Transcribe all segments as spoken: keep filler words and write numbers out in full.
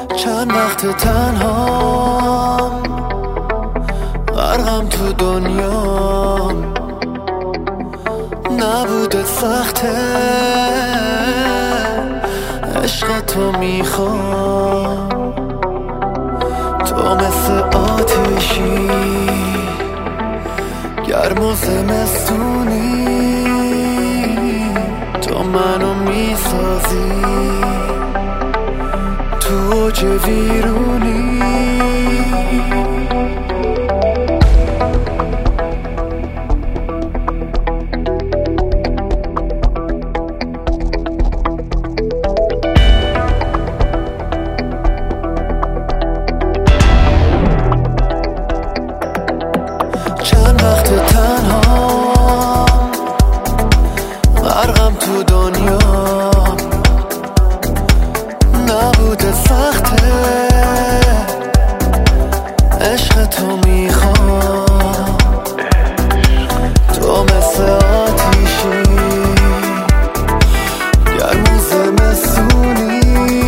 چند وقت تنهام، غرقم تو دنیام. نبوده سخته، عشق تو میخوام. تو مثل آتیشی گرم و زمستونی، تو منو میسازی تو اوج ویرونی. چند وقت تنهام، غرقم تو دنیام. نبوده سخته، عشق تو میخوام. تو مثل آتیشی گرم و زمستونی،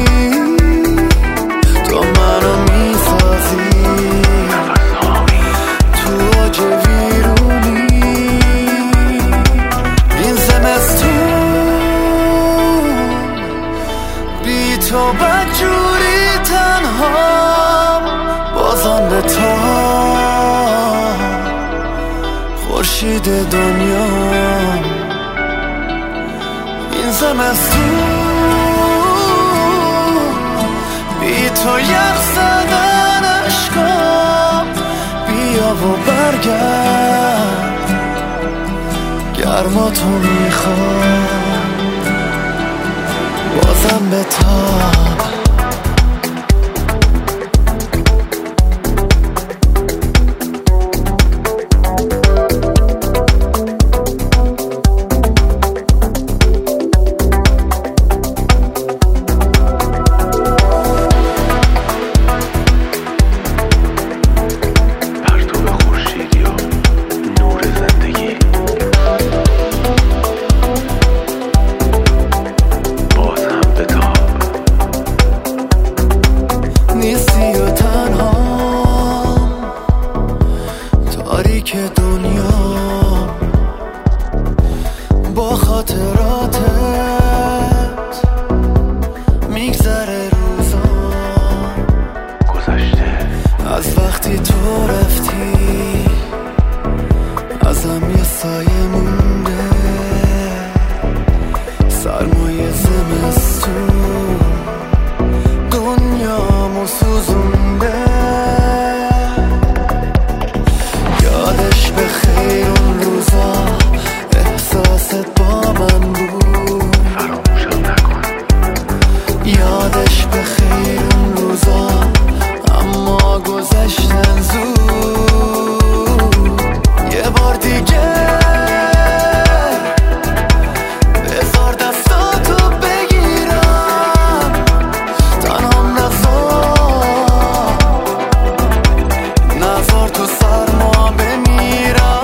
تو منو میسازی تو اوج ویرونی. این زمستون بی تو بدجوری تنهام، بازم به تا خورشید دنیام. این زمستون بی تو یخ زدن عشقام. بیا و برگرد، گرما تو میخوام. بازم به تاب نیستی و تنها، تاریک دنیا. با خاطراتت میگذره روزا، گذشته از وقتی تو رفتی. ازم یه سایه مونده، سرمایه زمستون دنیامو سوزونده. یادش به خیر اون روزا، احساست با من بود. فراموشم نکن. یادش به خیر اون روزا، اما گذشتن زود. یه بار دیگه بذار دستاتو بگیرم، تنهام نذار، نذار تو سرما بمیرم.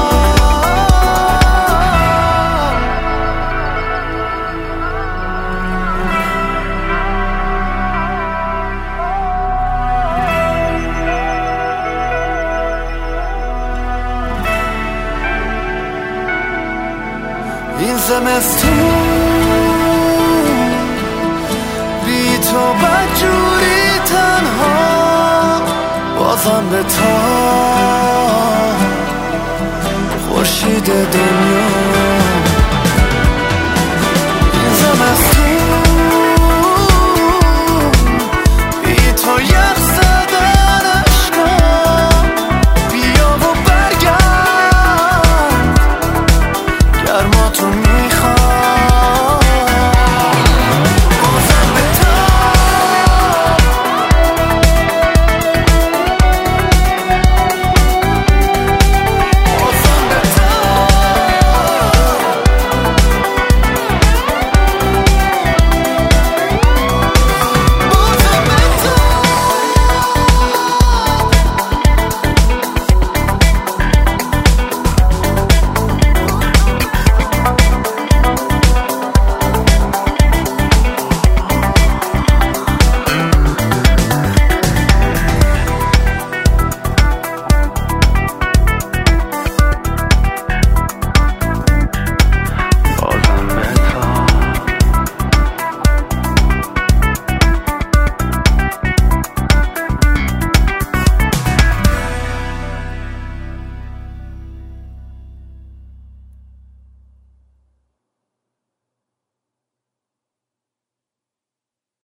این زمستون بی تو بدجوری تنها، بازم به تا خورشید دنیا.